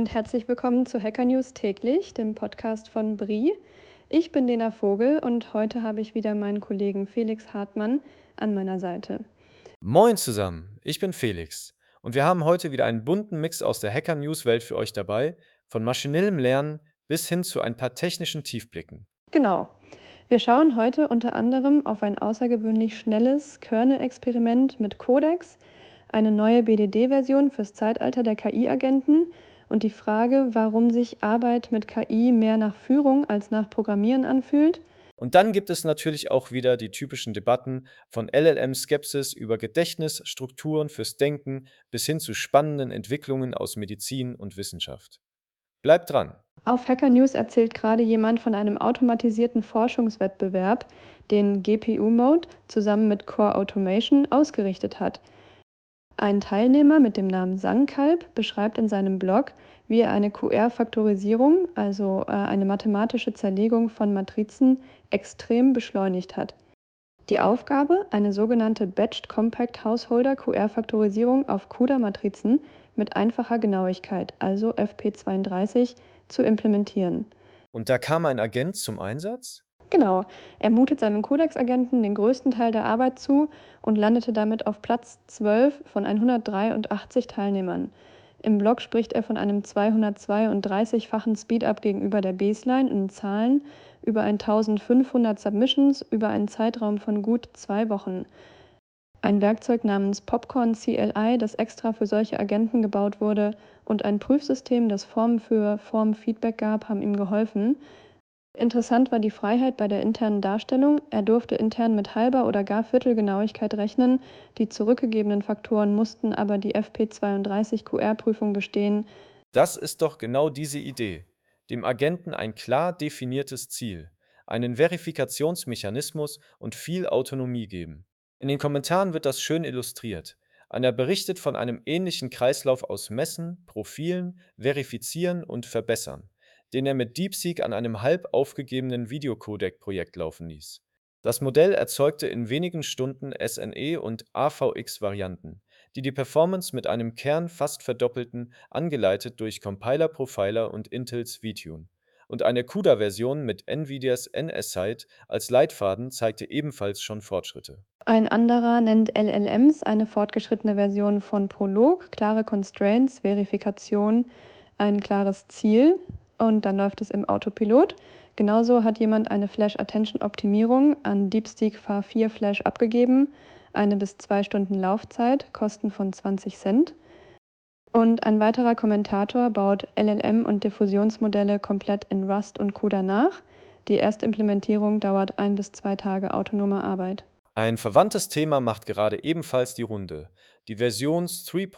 und herzlich willkommen zu Hacker News täglich, dem Podcast von BRI. Ich bin Lena Vogel und heute habe ich wieder meinen Kollegen Felix Hartmann an meiner Seite. Moin zusammen, ich bin Felix und wir haben heute wieder einen bunten Mix aus der Hacker-News-Welt für euch dabei, von maschinellem Lernen bis hin zu ein paar technischen Tiefblicken. Genau. Wir schauen heute unter anderem auf ein außergewöhnlich schnelles Kernel-Experiment mit Codex, eine neue BDD-Version fürs Zeitalter der KI-Agenten und die Frage, warum sich Arbeit mit KI mehr nach Führung als nach Programmieren anfühlt. Und dann gibt es natürlich auch wieder die typischen Debatten von LLM-Skepsis über Gedächtnisstrukturen fürs Denken bis hin zu spannenden Entwicklungen aus Medizin und Wissenschaft. Bleibt dran! Auf Hacker News erzählt gerade jemand von einem automatisierten Forschungswettbewerb, den GPU-Mode zusammen mit Core Automation ausgerichtet hat. Ein Teilnehmer mit dem Namen Sangkalb beschreibt in seinem Blog, wie er eine QR-Faktorisierung, also eine mathematische Zerlegung von Matrizen, extrem beschleunigt hat. Die Aufgabe, eine sogenannte Batched Compact Householder QR-Faktorisierung auf CUDA-Matrizen mit einfacher Genauigkeit, also FP32, zu implementieren. Und da kam ein Agent zum Einsatz? Genau, er mutet seinem Codex-Agenten den größten Teil der Arbeit zu und landete damit auf Platz 12 von 183 Teilnehmern. Im Blog spricht er von einem 232-fachen Speedup gegenüber der Baseline in Zahlen, über 1500 Submissions über einen Zeitraum von gut 2 Wochen. Ein Werkzeug namens Popcorn CLI, das extra für solche Agenten gebaut wurde, und ein Prüfsystem, das Form für Form Feedback gab, haben ihm geholfen. Interessant war die Freiheit bei der internen Darstellung. Er durfte intern mit halber oder gar Viertelgenauigkeit rechnen. Die zurückgegebenen Faktoren mussten aber die FP32-QR-Prüfung bestehen. Das ist doch genau diese Idee. Dem Agenten ein klar definiertes Ziel, einen Verifikationsmechanismus und viel Autonomie geben. In den Kommentaren wird das schön illustriert. Einer berichtet von einem ähnlichen Kreislauf aus Messen, Profilen, Verifizieren und Verbessern, den er mit DeepSeek an einem halb aufgegebenen Videocodec-Projekt laufen ließ. Das Modell erzeugte in wenigen Stunden SNE- und AVX-Varianten, die die Performance mit einem Kern fast verdoppelten, angeleitet durch Compiler Profiler und Intels vTune. Und eine CUDA-Version mit NVIDIAs NSIDE als Leitfaden zeigte ebenfalls schon Fortschritte. Ein anderer nennt LLMs eine fortgeschrittene Version von Prolog, klare Constraints, Verifikation, ein klares Ziel und dann läuft es im Autopilot. Genauso hat jemand eine Flash-Attention-Optimierung an DeepSeek V4 Flash abgegeben, eine bis 2 Stunden Laufzeit, Kosten von 20 Cent. Und ein weiterer Kommentator baut LLM- und Diffusionsmodelle komplett in Rust und CUDA nach. Die erste Implementierung dauert 1 bis 2 Tage autonome Arbeit. Ein verwandtes Thema macht gerade ebenfalls die Runde. Die Version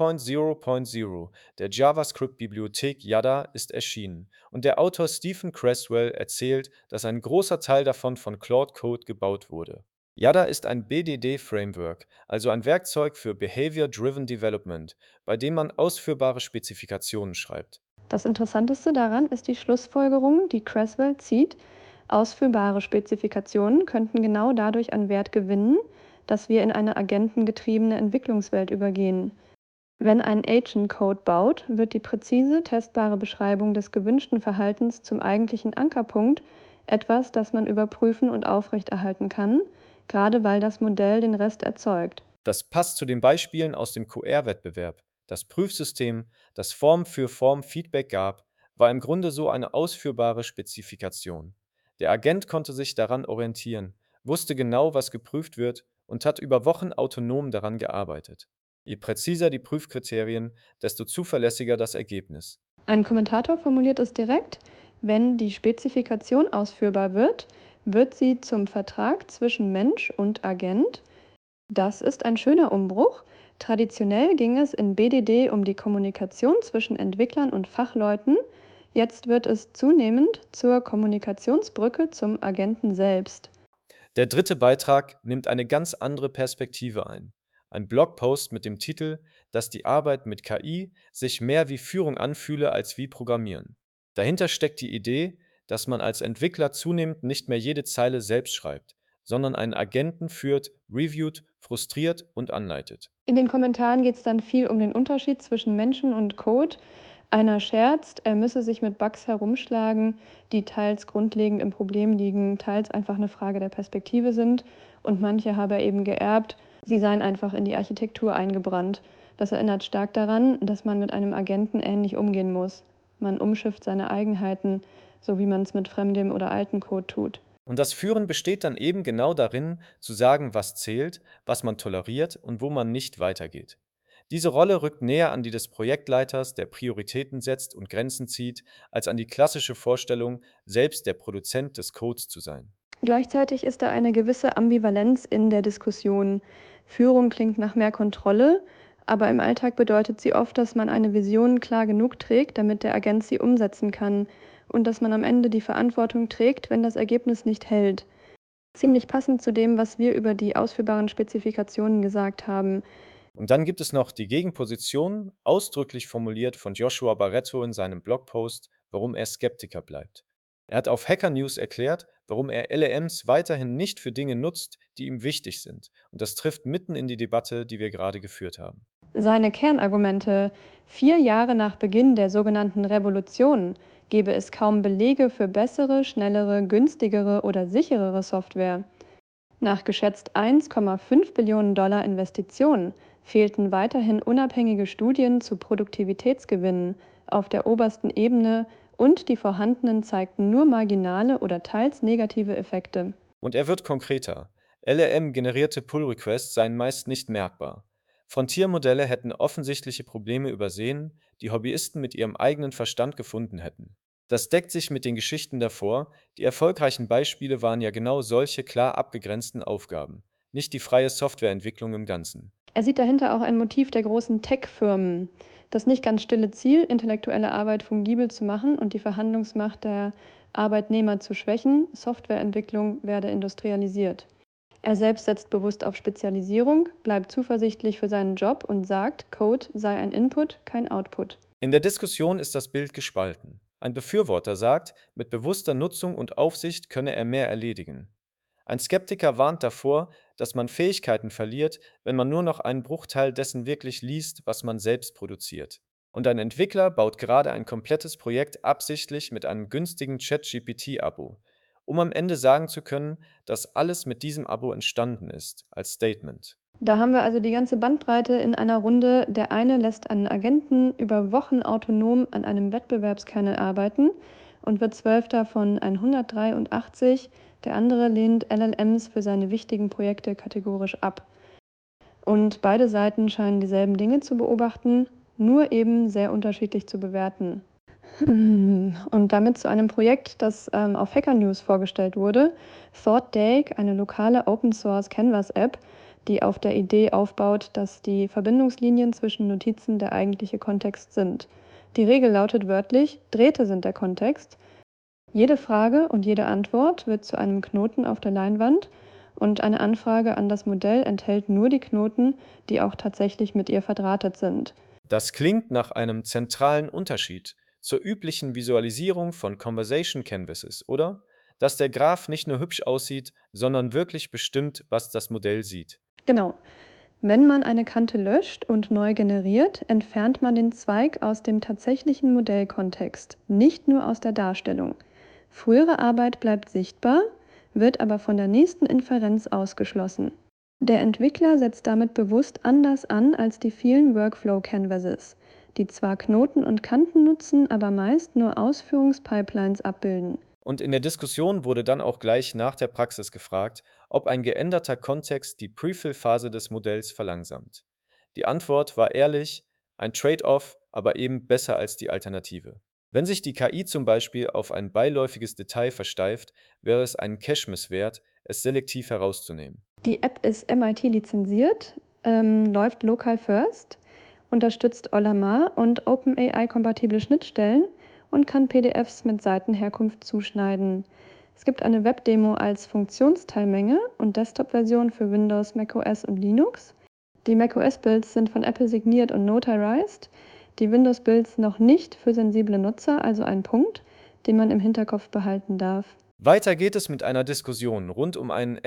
3.0.0 der JavaScript-Bibliothek Yada ist erschienen und der Autor Stephen Cresswell erzählt, dass ein großer Teil davon von Claude Code gebaut wurde. Yada ist ein BDD-Framework, also ein Werkzeug für Behavior-Driven Development, bei dem man ausführbare Spezifikationen schreibt. Das Interessanteste daran ist die Schlussfolgerung, die Creswell zieht: Ausführbare Spezifikationen könnten genau dadurch an Wert gewinnen, dass wir in eine agentengetriebene Entwicklungswelt übergehen. Wenn ein Agent Code baut, wird die präzise, testbare Beschreibung des gewünschten Verhaltens zum eigentlichen Ankerpunkt, etwas, das man überprüfen und aufrechterhalten kann, gerade weil das Modell den Rest erzeugt. Das passt zu den Beispielen aus dem QR-Wettbewerb. Das Prüfsystem, das Form für Form Feedback gab, war im Grunde so eine ausführbare Spezifikation. Der Agent konnte sich daran orientieren, wusste genau, was geprüft wird und hat über Wochen autonom daran gearbeitet. Je präziser die Prüfkriterien, desto zuverlässiger das Ergebnis. Ein Kommentator formuliert es direkt: Wenn die Spezifikation ausführbar wird, wird sie zum Vertrag zwischen Mensch und Agent. Das ist ein schöner Umbruch. Traditionell ging es in BDD um die Kommunikation zwischen Entwicklern und Fachleuten. Jetzt wird es zunehmend zur Kommunikationsbrücke zum Agenten selbst. Der dritte Beitrag nimmt eine ganz andere Perspektive ein. Ein Blogpost mit dem Titel, dass die Arbeit mit KI sich mehr wie Führung anfühle als wie Programmieren. Dahinter steckt die Idee, dass man als Entwickler zunehmend nicht mehr jede Zeile selbst schreibt, sondern einen Agenten führt, reviewt, frustriert und anleitet. In den Kommentaren geht es dann viel um den Unterschied zwischen Menschen und Code. Einer scherzt, er müsse sich mit Bugs herumschlagen, die teils grundlegend im Problem liegen, teils einfach eine Frage der Perspektive sind, und manche habe er eben geerbt, sie seien einfach in die Architektur eingebrannt. Das erinnert stark daran, dass man mit einem Agenten ähnlich umgehen muss. Man umschifft seine Eigenheiten, so wie man es mit fremdem oder alten Code tut. Und das Führen besteht dann eben genau darin, zu sagen, was zählt, was man toleriert und wo man nicht weitergeht. Diese Rolle rückt näher an die des Projektleiters, der Prioritäten setzt und Grenzen zieht, als an die klassische Vorstellung, selbst der Produzent des Codes zu sein. Gleichzeitig ist da eine gewisse Ambivalenz in der Diskussion. Führung klingt nach mehr Kontrolle, aber im Alltag bedeutet sie oft, dass man eine Vision klar genug trägt, damit der Agent sie umsetzen kann und dass man am Ende die Verantwortung trägt, wenn das Ergebnis nicht hält. Ziemlich passend zu dem, was wir über die ausführbaren Spezifikationen gesagt haben. Und dann gibt es noch die Gegenposition, ausdrücklich formuliert von Joshua Barretto in seinem Blogpost, warum er Skeptiker bleibt. Er hat auf Hacker News erklärt, warum er LLMs weiterhin nicht für Dinge nutzt, die ihm wichtig sind. Und das trifft mitten in die Debatte, die wir gerade geführt haben. Seine Kernargumente: 4 Jahre nach Beginn der sogenannten Revolution gebe es kaum Belege für bessere, schnellere, günstigere oder sicherere Software. Nach geschätzt 1,5 Billionen Dollar Investitionen fehlten weiterhin unabhängige Studien zu Produktivitätsgewinnen auf der obersten Ebene, und die vorhandenen zeigten nur marginale oder teils negative Effekte. Und er wird konkreter. LLM-generierte Pull-Requests seien meist nicht merkbar. Frontiermodelle hätten offensichtliche Probleme übersehen, die Hobbyisten mit ihrem eigenen Verstand gefunden hätten. Das deckt sich mit den Geschichten davor, die erfolgreichen Beispiele waren ja genau solche klar abgegrenzten Aufgaben, nicht die freie Softwareentwicklung im Ganzen. Er sieht dahinter auch ein Motiv der großen Tech-Firmen, das nicht ganz stille Ziel, intellektuelle Arbeit fungibel zu machen und die Verhandlungsmacht der Arbeitnehmer zu schwächen. Softwareentwicklung werde industrialisiert. Er selbst setzt bewusst auf Spezialisierung, bleibt zuversichtlich für seinen Job und sagt, Code sei ein Input, kein Output. In der Diskussion ist das Bild gespalten. Ein Befürworter sagt, mit bewusster Nutzung und Aufsicht könne er mehr erledigen. Ein Skeptiker warnt davor, dass man Fähigkeiten verliert, wenn man nur noch einen Bruchteil dessen wirklich liest, was man selbst produziert. Und ein Entwickler baut gerade ein komplettes Projekt absichtlich mit einem günstigen ChatGPT-Abo, um am Ende sagen zu können, dass alles mit diesem Abo entstanden ist, als Statement. Da haben wir also die ganze Bandbreite in einer Runde. Der eine lässt einen Agenten über Wochen autonom an einem Wettbewerbskernel arbeiten und wird Zwölfter von 183. Der andere lehnt LLMs für seine wichtigen Projekte kategorisch ab. Und beide Seiten scheinen dieselben Dinge zu beobachten, nur eben sehr unterschiedlich zu bewerten. Und damit zu einem Projekt, das auf Hacker News vorgestellt wurde: ThoughtDake, eine lokale Open-Source-Canvas-App, die auf der Idee aufbaut, dass die Verbindungslinien zwischen Notizen der eigentliche Kontext sind. Die Regel lautet wörtlich: Drähte sind der Kontext. Jede Frage und jede Antwort wird zu einem Knoten auf der Leinwand, und eine Anfrage an das Modell enthält nur die Knoten, die auch tatsächlich mit ihr verdrahtet sind. Das klingt nach einem zentralen Unterschied zur üblichen Visualisierung von Conversation Canvases, oder? Dass der Graph nicht nur hübsch aussieht, sondern wirklich bestimmt, was das Modell sieht. Genau. Wenn man eine Kante löscht und neu generiert, entfernt man den Zweig aus dem tatsächlichen Modellkontext, nicht nur aus der Darstellung. Frühere Arbeit bleibt sichtbar, wird aber von der nächsten Inferenz ausgeschlossen. Der Entwickler setzt damit bewusst anders an als die vielen Workflow-Canvases, die zwar Knoten und Kanten nutzen, aber meist nur Ausführungspipelines abbilden. Und in der Diskussion wurde dann auch gleich nach der Praxis gefragt, ob ein geänderter Kontext die Prefill-Phase des Modells verlangsamt. Die Antwort war ehrlich, ein Trade-off, aber eben besser als die Alternative. Wenn sich die KI zum Beispiel auf ein beiläufiges Detail versteift, wäre es einen Cache-Miss wert, es selektiv herauszunehmen. Die App ist MIT lizenziert, läuft Local First, unterstützt Ollama und OpenAI-kompatible Schnittstellen und kann PDFs mit Seitenherkunft zuschneiden. Es gibt eine Webdemo als Funktionsteilmenge und Desktop-Version für Windows, macOS und Linux. Die macOS-Builds sind von Apple signiert und notarized, die Windows-Builds noch nicht für sensible Nutzer, also ein Punkt, den man im Hinterkopf behalten darf. Weiter geht es mit einer Diskussion rund um einen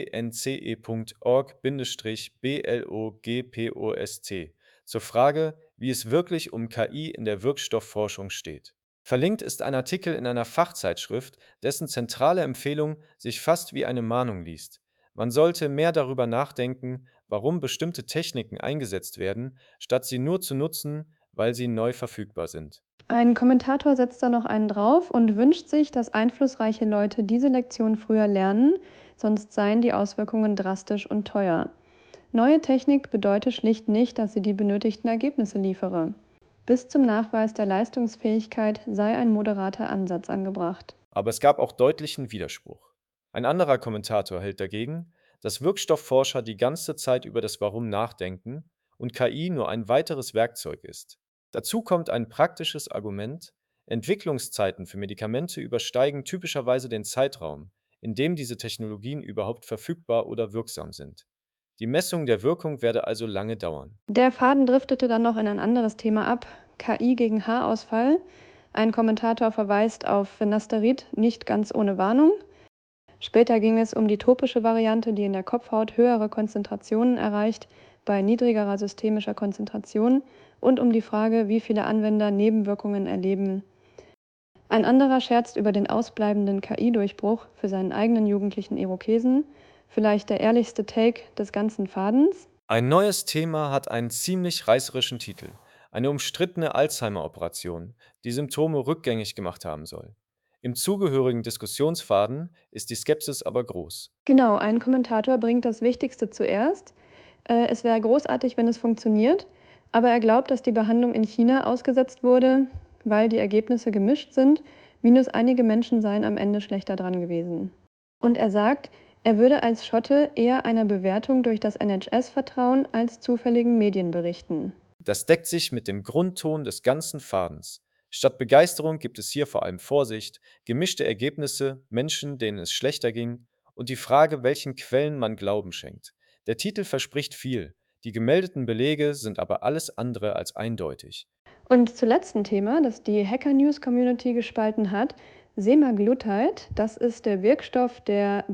science.org-blogpost zur Frage, wie es wirklich um KI in der Wirkstoffforschung steht. Verlinkt ist ein Artikel in einer Fachzeitschrift, dessen zentrale Empfehlung sich fast wie eine Mahnung liest. Man sollte mehr darüber nachdenken, warum bestimmte Techniken eingesetzt werden, statt sie nur zu nutzen, weil sie neu verfügbar sind. Ein Kommentator setzt da noch einen drauf und wünscht sich, dass einflussreiche Leute diese Lektion früher lernen, sonst seien die Auswirkungen drastisch und teuer. Neue Technik bedeutet schlicht nicht, dass sie die benötigten Ergebnisse liefere. Bis zum Nachweis der Leistungsfähigkeit sei ein moderater Ansatz angebracht. Aber es gab auch deutlichen Widerspruch. Ein anderer Kommentator hält dagegen, dass Wirkstoffforscher die ganze Zeit über das Warum nachdenken und KI nur ein weiteres Werkzeug ist. Dazu kommt ein praktisches Argument: Entwicklungszeiten für Medikamente übersteigen typischerweise den Zeitraum, in dem diese Technologien überhaupt verfügbar oder wirksam sind. Die Messung der Wirkung werde also lange dauern. Der Faden driftete dann noch in ein anderes Thema ab: KI gegen Haarausfall. Ein Kommentator verweist auf Finasterid nicht ganz ohne Warnung. Später ging es um die topische Variante, die in der Kopfhaut höhere Konzentrationen erreicht, bei niedrigerer systemischer Konzentration, und um die Frage, wie viele Anwender Nebenwirkungen erleben. Ein anderer scherzt über den ausbleibenden KI-Durchbruch für seinen eigenen jugendlichen Irokesen, vielleicht der ehrlichste Take des ganzen Fadens. Ein neues Thema hat einen ziemlich reißerischen Titel: Eine umstrittene Alzheimer-Operation, die Symptome rückgängig gemacht haben soll. Im zugehörigen Diskussionsfaden ist die Skepsis aber groß. Genau, ein Kommentator bringt das Wichtigste zuerst. Es wäre großartig, wenn es funktioniert, aber er glaubt, dass die Behandlung in China ausgesetzt wurde, weil die Ergebnisse gemischt sind, minus einige Menschen seien am Ende schlechter dran gewesen. Und er sagt, er würde als Schotte eher einer Bewertung durch das NHS vertrauen als zufälligen Medienberichten. Das deckt sich mit dem Grundton des ganzen Fadens. Statt Begeisterung gibt es hier vor allem Vorsicht, gemischte Ergebnisse, Menschen, denen es schlechter ging, und die Frage, welchen Quellen man Glauben schenkt. Der Titel verspricht viel, die gemeldeten Belege sind aber alles andere als eindeutig. Und zuletzt ein Thema, das die Hacker-News-Community gespalten hat: Semaglutide, das ist der Wirkstoff der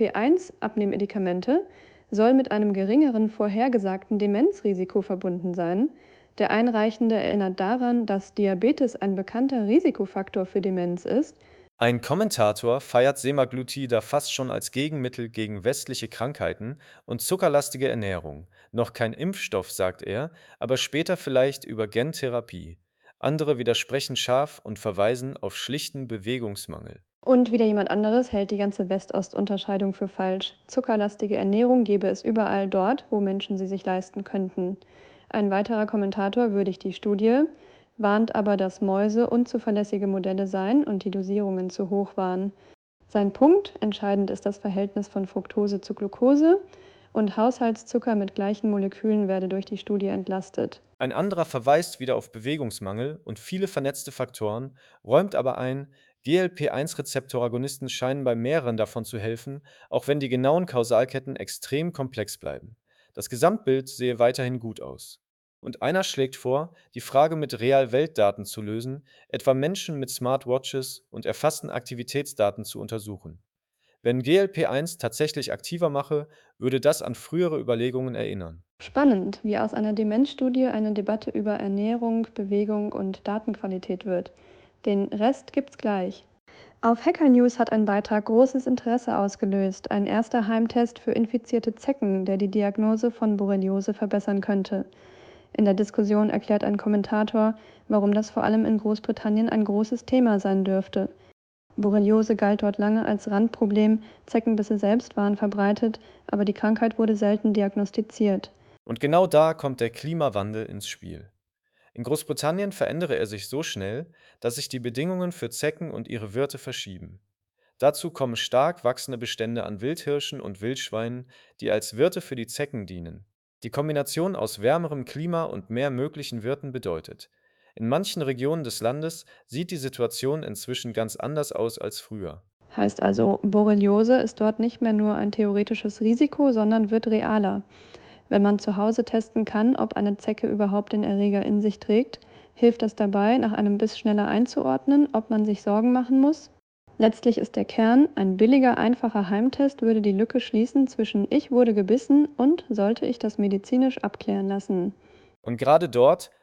GLP-1-Abnehmmedikamente, soll mit einem geringeren vorhergesagten Demenzrisiko verbunden sein. Der Einreichende erinnert daran, dass Diabetes ein bekannter Risikofaktor für Demenz ist. Ein Kommentator feiert Semaglutide fast schon als Gegenmittel gegen westliche Krankheiten und zuckerlastige Ernährung. Noch kein Impfstoff, sagt er, aber später vielleicht über Gentherapie. Andere widersprechen scharf und verweisen auf schlichten Bewegungsmangel. Und wieder jemand anderes hält die ganze West-Ost-Unterscheidung für falsch. Zuckerlastige Ernährung gäbe es überall dort, wo Menschen sie sich leisten könnten. Ein weiterer Kommentator würdigt die Studie, warnt aber, dass Mäuse unzuverlässige Modelle seien und die Dosierungen zu hoch waren. Sein Punkt: Entscheidend ist das Verhältnis von Fructose zu Glucose, und Haushaltszucker mit gleichen Molekülen werde durch die Studie entlastet. Ein anderer verweist wieder auf Bewegungsmangel und viele vernetzte Faktoren, räumt aber ein, GLP-1-Rezeptoragonisten scheinen bei mehreren davon zu helfen, auch wenn die genauen Kausalketten extrem komplex bleiben. Das Gesamtbild sehe weiterhin gut aus. Und einer schlägt vor, die Frage mit Real-Welt-Daten zu lösen, etwa Menschen mit Smartwatches und erfassten Aktivitätsdaten zu untersuchen. Wenn GLP-1 tatsächlich aktiver mache, würde das an frühere Überlegungen erinnern. Spannend, wie aus einer Demenzstudie eine Debatte über Ernährung, Bewegung und Datenqualität wird. Den Rest gibt's gleich. Auf Hacker News hat ein Beitrag großes Interesse ausgelöst: ein erster Heimtest für infizierte Zecken, der die Diagnose von Borreliose verbessern könnte. In der Diskussion erklärt ein Kommentator, warum das vor allem in Großbritannien ein großes Thema sein dürfte. Borreliose galt dort lange als Randproblem, Zeckenbisse selbst waren verbreitet, aber die Krankheit wurde selten diagnostiziert. Und genau da kommt der Klimawandel ins Spiel. In Großbritannien verändere er sich so schnell, dass sich die Bedingungen für Zecken und ihre Wirte verschieben. Dazu kommen stark wachsende Bestände an Wildhirschen und Wildschweinen, die als Wirte für die Zecken dienen. Die Kombination aus wärmerem Klima und mehr möglichen Wirten bedeutet: In manchen Regionen des Landes sieht die Situation inzwischen ganz anders aus als früher. Heißt also, Borreliose ist dort nicht mehr nur ein theoretisches Risiko, sondern wird realer. Wenn man zu Hause testen kann, ob eine Zecke überhaupt den Erreger in sich trägt, hilft das dabei, nach einem Biss schneller einzuordnen, ob man sich Sorgen machen muss. Letztlich ist der Kern: ein billiger, einfacher Heimtest würde die Lücke schließen zwischen „Ich wurde gebissen" und „Sollte ich das medizinisch abklären lassen". Und gerade dort,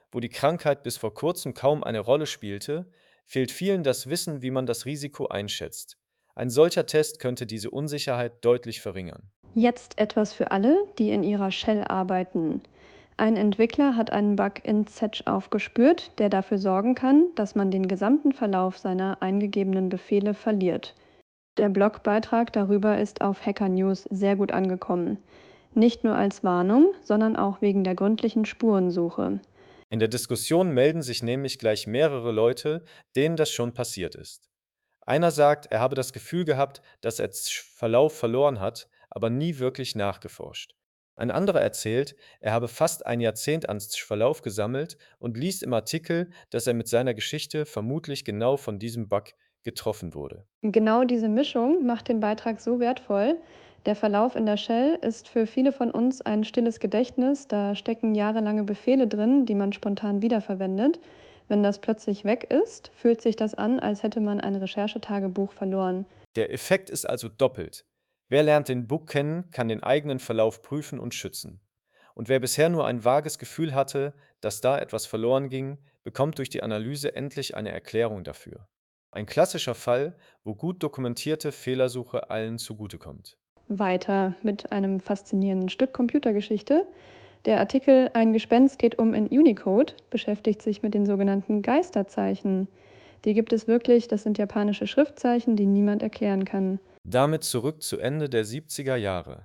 Wo die Krankheit bis vor kurzem kaum eine Rolle spielte, fehlt vielen das Wissen, wie man das Risiko einschätzt. Ein solcher Test könnte diese Unsicherheit deutlich verringern. Jetzt etwas für alle, die in ihrer Shell arbeiten. Ein Entwickler hat einen Bug in Zetsch aufgespürt, der dafür sorgen kann, dass man den gesamten Verlauf seiner eingegebenen Befehle verliert. Der Blogbeitrag darüber ist auf Hacker News sehr gut angekommen. Nicht nur als Warnung, sondern auch wegen der gründlichen Spurensuche. In der Diskussion melden sich nämlich gleich mehrere Leute, denen das schon passiert ist. Einer sagt, er habe das Gefühl gehabt, dass er Verlauf verloren hat, aber nie wirklich nachgeforscht. Ein anderer erzählt, er habe fast ein Jahrzehnt an Verlauf gesammelt und liest im Artikel, dass er mit seiner Geschichte vermutlich genau von diesem Bug getroffen wurde. Genau diese Mischung macht den Beitrag so wertvoll. Der Verlauf in der Shell ist für viele von uns ein stilles Gedächtnis, da stecken jahrelange Befehle drin, die man spontan wiederverwendet. Wenn das plötzlich weg ist, fühlt sich das an, als hätte man ein Recherchetagebuch verloren. Der Effekt ist also doppelt. Wer lernt den Bug kennen, kann den eigenen Verlauf prüfen und schützen. Und wer bisher nur ein vages Gefühl hatte, dass da etwas verloren ging, bekommt durch die Analyse endlich eine Erklärung dafür. Ein klassischer Fall, wo gut dokumentierte Fehlersuche allen zugutekommt. Weiter mit einem faszinierenden Stück Computergeschichte. Der Artikel Ein Gespenst geht um in Unicode beschäftigt sich mit den sogenannten Geisterzeichen. Die gibt es wirklich, das sind japanische Schriftzeichen, die niemand erklären kann. Damit zurück zu Ende der 70er Jahre.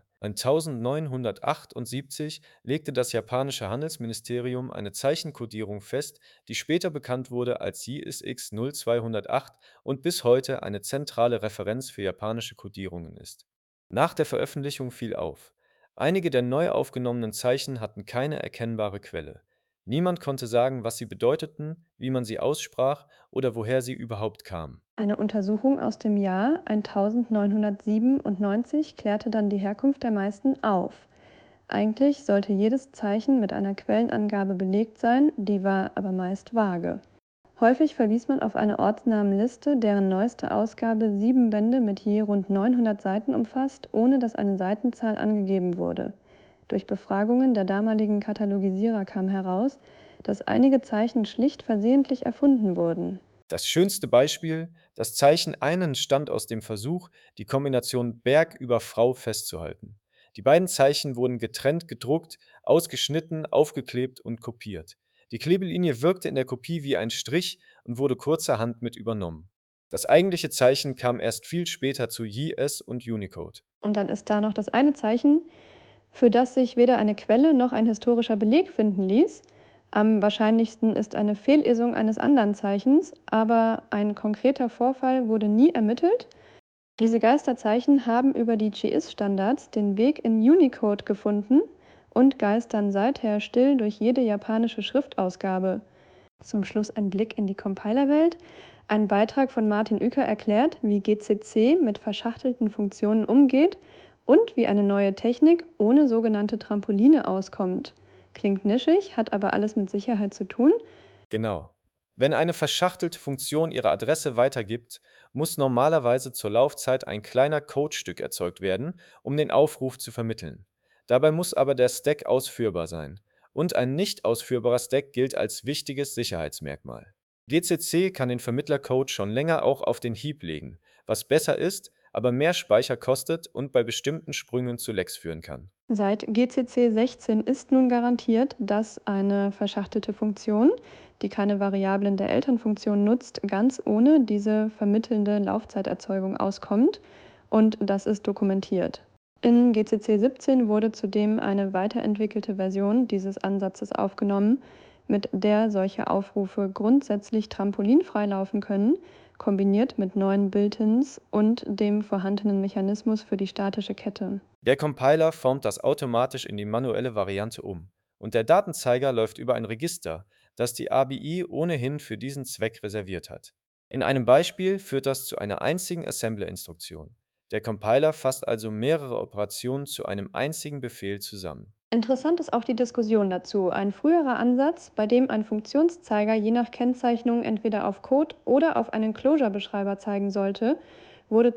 1978 legte das japanische Handelsministerium eine Zeichenkodierung fest, die später bekannt wurde als JSX 0208 und bis heute eine zentrale Referenz für japanische Kodierungen ist. Nach der Veröffentlichung fiel auf: Einige der neu aufgenommenen Zeichen hatten keine erkennbare Quelle. Niemand konnte sagen, was sie bedeuteten, wie man sie aussprach oder woher sie überhaupt kamen. Eine Untersuchung aus dem Jahr 1997 klärte dann die Herkunft der meisten auf. Eigentlich sollte jedes Zeichen mit einer Quellenangabe belegt sein, die war aber meist vage. Häufig verwies man auf eine Ortsnamenliste, deren neueste Ausgabe 7 Bände mit je rund 900 Seiten umfasst, ohne dass eine Seitenzahl angegeben wurde. Durch Befragungen der damaligen Katalogisierer kam heraus, dass einige Zeichen schlicht versehentlich erfunden wurden. Das schönste Beispiel: Das Zeichen einen stammt aus dem Versuch, die Kombination Berg über Frau festzuhalten. Die beiden Zeichen wurden getrennt gedruckt, ausgeschnitten, aufgeklebt und kopiert. Die Klebelinie wirkte in der Kopie wie ein Strich und wurde kurzerhand mit übernommen. Das eigentliche Zeichen kam erst viel später zu JS und Unicode. Und dann ist da noch das eine Zeichen, für das sich weder eine Quelle noch ein historischer Beleg finden ließ. Am wahrscheinlichsten ist eine Fehlesung eines anderen Zeichens, aber ein konkreter Vorfall wurde nie ermittelt. Diese Geisterzeichen haben über die GIS-Standards den Weg in Unicode gefunden und geistern seither still durch jede japanische Schriftausgabe. Zum Schluss ein Blick in die Compilerwelt. Ein Beitrag von Martin Uecker erklärt, wie GCC mit verschachtelten Funktionen umgeht und wie eine neue Technik ohne sogenannte Trampoline auskommt. Klingt nischig, hat aber alles mit Sicherheit zu tun. Genau. Wenn eine verschachtelte Funktion ihre Adresse weitergibt, muss normalerweise zur Laufzeit ein kleiner Codestück erzeugt werden, um den Aufruf zu vermitteln. Dabei muss aber der Stack ausführbar sein. Und ein nicht ausführbarer Stack gilt als wichtiges Sicherheitsmerkmal. GCC kann den Vermittlercode schon länger auch auf den Heap legen, was besser ist, aber mehr Speicher kostet und bei bestimmten Sprüngen zu Lecks führen kann. Seit GCC 16 ist nun garantiert, dass eine verschachtelte Funktion, die keine Variablen der Elternfunktion nutzt, ganz ohne diese vermittelnde Laufzeiterzeugung auskommt und das ist dokumentiert. In GCC 17 wurde zudem eine weiterentwickelte Version dieses Ansatzes aufgenommen, mit der solche Aufrufe grundsätzlich trampolinfrei laufen können, kombiniert mit neuen Built-ins und dem vorhandenen Mechanismus für die statische Kette. Der Compiler formt das automatisch in die manuelle Variante um und der Datenzeiger läuft über ein Register, das die ABI ohnehin für diesen Zweck reserviert hat. In einem Beispiel führt das zu einer einzigen Assembler-Instruktion. Der Compiler fasst also mehrere Operationen zu einem einzigen Befehl zusammen. Interessant ist auch die Diskussion dazu. Ein früherer Ansatz, bei dem ein Funktionszeiger je nach Kennzeichnung entweder auf Code oder auf einen Closure-Beschreiber zeigen sollte, wurde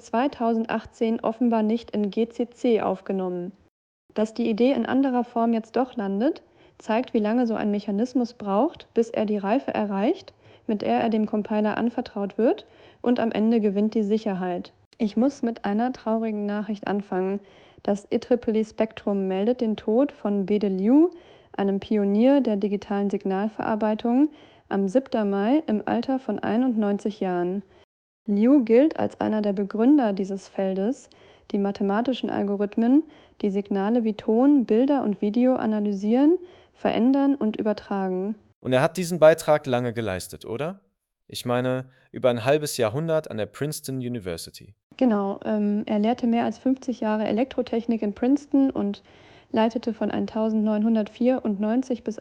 2018 offenbar nicht in GCC aufgenommen. Dass die Idee in anderer Form jetzt doch landet, zeigt, wie lange so ein Mechanismus braucht, bis er die Reife erreicht, mit der er dem Compiler anvertraut wird, und am Ende gewinnt die Sicherheit. Ich muss mit einer traurigen Nachricht anfangen. Das IEEE Spectrum meldet den Tod von Bede Liu, einem Pionier der digitalen Signalverarbeitung, am 7. Mai im Alter von 91 Jahren. Liu gilt als einer der Begründer dieses Feldes, die mathematischen Algorithmen, die Signale wie Ton, Bilder und Video analysieren, verändern und übertragen. Und er hat diesen Beitrag lange geleistet, oder? Ich meine, über ein halbes Jahrhundert an der Princeton University. Genau, er lehrte mehr als 50 Jahre Elektrotechnik in Princeton und leitete von 1994 bis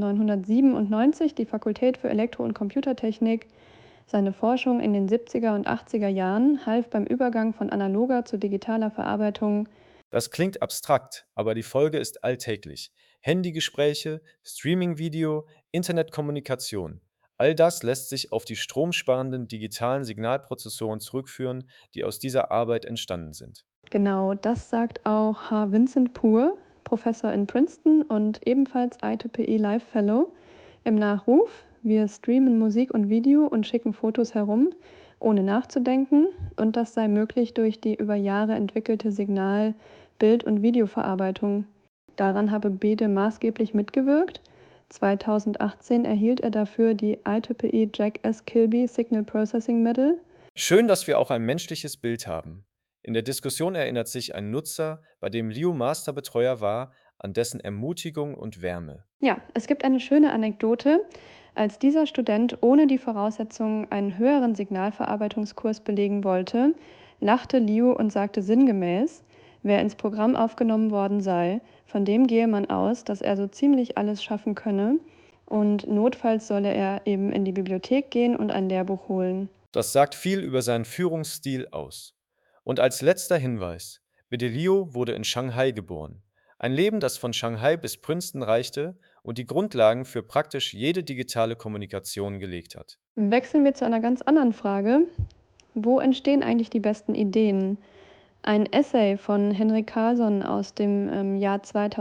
1997 die Fakultät für Elektro- und Computertechnik. Seine Forschung in den 70er und 80er Jahren half beim Übergang von analoger zu digitaler Verarbeitung. Das klingt abstrakt, aber die Folge ist alltäglich. Handygespräche, Streaming-Video, Internetkommunikation. All das lässt sich auf die stromsparenden digitalen Signalprozessoren zurückführen, die aus dieser Arbeit entstanden sind. Genau, das sagt auch H. Vincent Poor, Professor in Princeton und ebenfalls IEEE Live Fellow. Im Nachruf: Wir streamen Musik und Video und schicken Fotos herum, ohne nachzudenken, und das sei möglich durch die über Jahre entwickelte Signal-, Bild- und Videoverarbeitung. Daran habe Bede maßgeblich mitgewirkt. 2018 erhielt er dafür die IEEE Jack S. Kilby Signal Processing Medal. Schön, dass wir auch ein menschliches Bild haben. In der Diskussion erinnert sich ein Nutzer, bei dem Liu Masterbetreuer war, an dessen Ermutigung und Wärme. Ja, es gibt eine schöne Anekdote. Als dieser Student ohne die Voraussetzungen einen höheren Signalverarbeitungskurs belegen wollte, lachte Liu und sagte sinngemäß, wer ins Programm aufgenommen worden sei, von dem gehe man aus, dass er so ziemlich alles schaffen könne, und notfalls solle er eben in die Bibliothek gehen und ein Lehrbuch holen. Das sagt viel über seinen Führungsstil aus. Und als letzter Hinweis: Bedelio wurde in Shanghai geboren. Ein Leben, das von Shanghai bis Princeton reichte und die Grundlagen für praktisch jede digitale Kommunikation gelegt hat. Wechseln wir zu einer ganz anderen Frage. Wo entstehen eigentlich die besten Ideen? Ein Essay von Henrik Carlson aus dem Jahr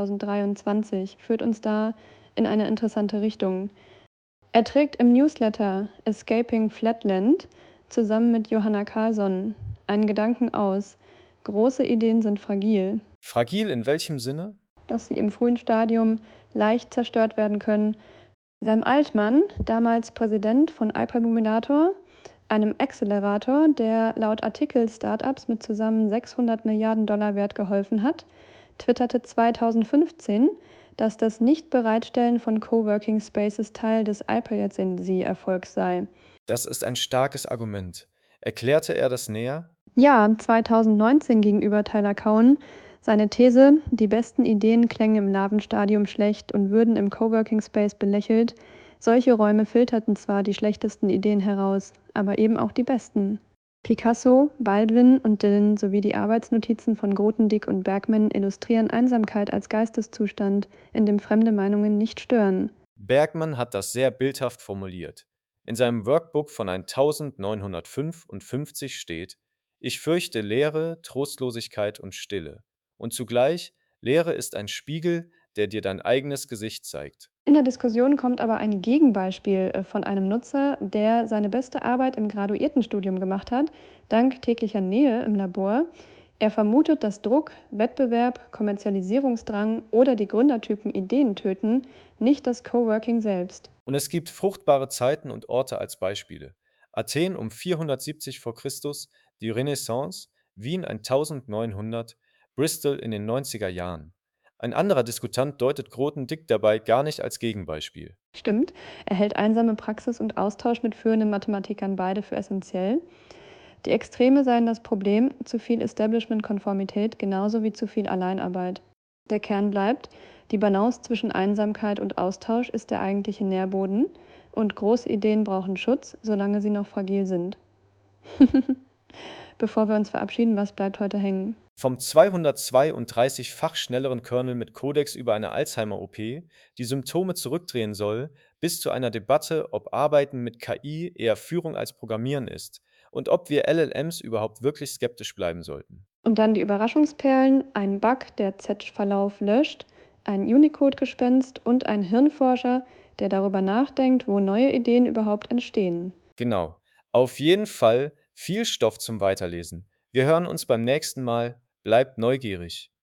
2023 führt uns da in eine interessante Richtung. Er trägt im Newsletter Escaping Flatland zusammen mit Johanna Carlson einen Gedanken aus: Große Ideen sind fragil, Fragil in welchem Sinne? dass sie im frühen Stadium leicht zerstört werden können. Sam Altman, damals Präsident von Hyperluminator, einem Accelerator, der laut Artikel Startups mit zusammen 600 Milliarden Dollar Wert geholfen hat, twitterte 2015, dass das Nicht-Bereitstellen von Coworking Spaces Teil des IPLC-Erfolgs sei. Das ist ein starkes Argument. Erklärte er das näher? Ja, 2019 gegenüber Tyler Cowen seine These, die besten Ideen klängen im Larvenstadium schlecht und würden im Coworking Space belächelt. Solche Räume filterten zwar die schlechtesten Ideen heraus, aber eben auch die besten. Picasso, Baldwin und Dylan sowie die Arbeitsnotizen von Grothendieck und Bergman illustrieren Einsamkeit als Geisteszustand, in dem fremde Meinungen nicht stören. Bergmann hat das sehr bildhaft formuliert. In seinem Workbook von 1955 steht: Ich fürchte Leere, Trostlosigkeit und Stille. Und zugleich: Leere ist ein Spiegel, der dir dein eigenes Gesicht zeigt. In der Diskussion kommt aber ein Gegenbeispiel von einem Nutzer, der seine beste Arbeit im Graduiertenstudium gemacht hat, dank täglicher Nähe im Labor. Er vermutet, dass Druck, Wettbewerb, Kommerzialisierungsdrang oder die Gründertypen Ideen töten, nicht das Coworking selbst. Und es gibt fruchtbare Zeiten und Orte als Beispiele. Athen um 470 v. Chr., die Renaissance, Wien 1900, Bristol in den 90er Jahren. Ein anderer Diskutant deutet Grothendieck dabei gar nicht als Gegenbeispiel. Stimmt, er hält einsame Praxis und Austausch mit führenden Mathematikern beide für essentiell. Die Extreme seien das Problem: zu viel Establishment-Konformität genauso wie zu viel Alleinarbeit. Der Kern bleibt: Die Balance zwischen Einsamkeit und Austausch ist der eigentliche Nährboden, und große Ideen brauchen Schutz, solange sie noch fragil sind. Bevor wir uns verabschieden, was bleibt heute hängen? Vom 232-fach schnelleren Kernel mit Codex über eine Alzheimer-OP, die Symptome zurückdrehen soll, bis zu einer Debatte, ob Arbeiten mit KI eher Führung als Programmieren ist und ob wir LLMs überhaupt wirklich skeptisch bleiben sollten. Und dann die Überraschungsperlen: ein Bug, der Z-Verlauf löscht, ein Unicode-Gespenst und ein Hirnforscher, der darüber nachdenkt, wo neue Ideen überhaupt entstehen. Genau. Auf jeden Fall viel Stoff zum Weiterlesen. Wir hören uns beim nächsten Mal. Bleibt neugierig.